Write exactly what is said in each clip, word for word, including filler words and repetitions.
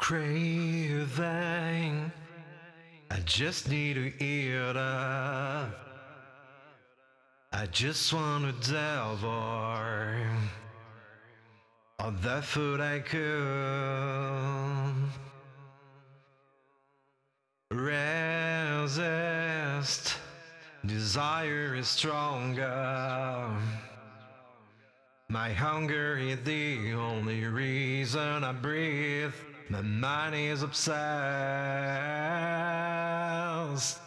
craving. I just need to eat up. I just want to devour all the food I could. Resist. Desire is stronger. My hunger is the only reason I breathe. My mind is obsessed.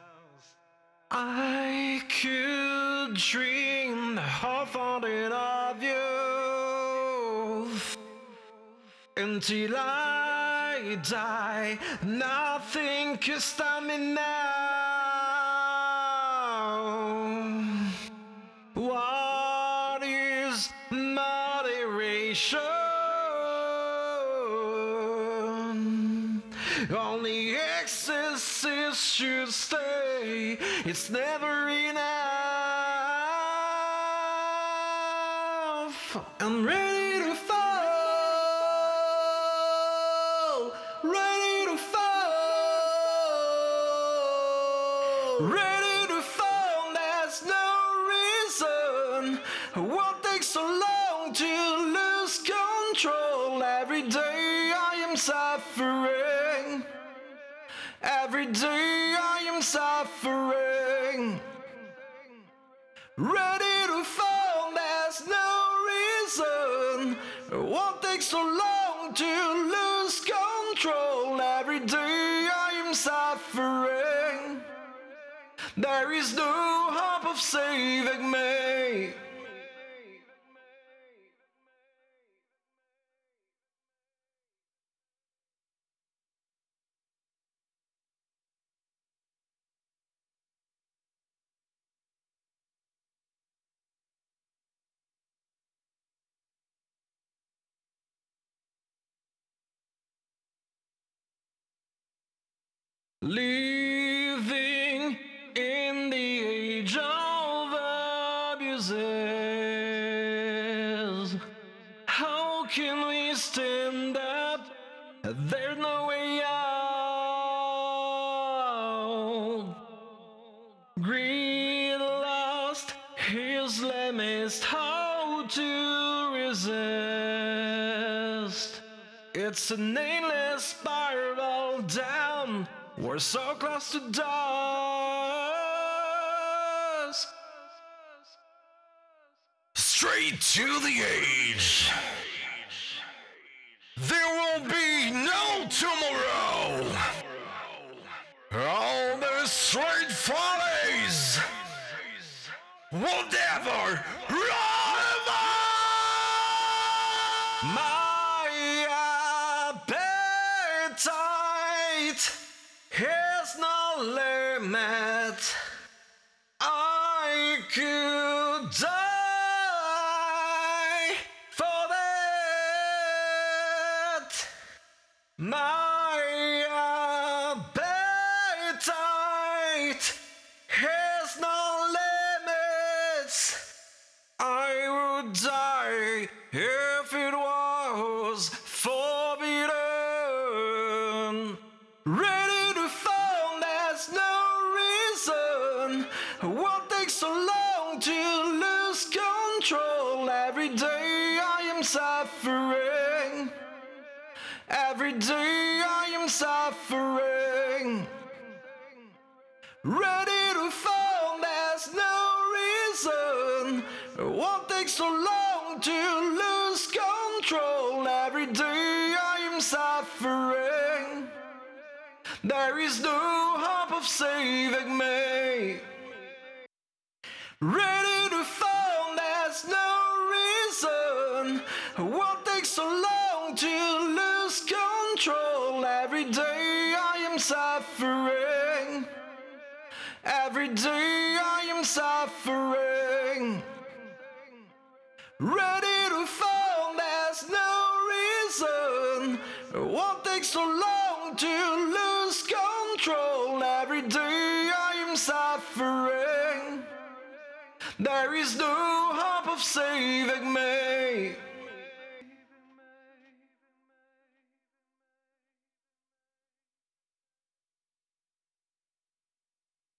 I could dream the half-hearted of you until I die. Nothing can stop me now. What is moderation? Only excesses should stay. It's never enough. I'm ready to fall, ready to fall, ready to fall. There's no reason. What takes so long to lose control? Every day I am suffering. Every day I am suffering. Ready to fall, there's no reason. What takes so long to lose control? Every day I am suffering. There is no hope of saving me. Living in the age of abuses, how can we stand up? There's no way out. Greed lost his limits, how to resist? It's an endless spiral down. We're so close to dust. Straight to the age. There will be no tomorrow. All the straight follies will never run. My appetite has no limit. I could die for that. My appetite has no limits. I would die if it was forbidden. Ready to fall, there's no reason. What takes so long to lose control? Every day I am suffering. Every day I am suffering. Ready to fall, there's no reason. What takes so long to lose control? Every day I am suffering. There is no hope of saving me. Ready to fall, there's no reason. What takes so long to lose control? Every day I am suffering. Every day I am suffering. Ready to fall, there's no reason. What takes so long to lose control? Every day I am suffering. There is no hope of saving me.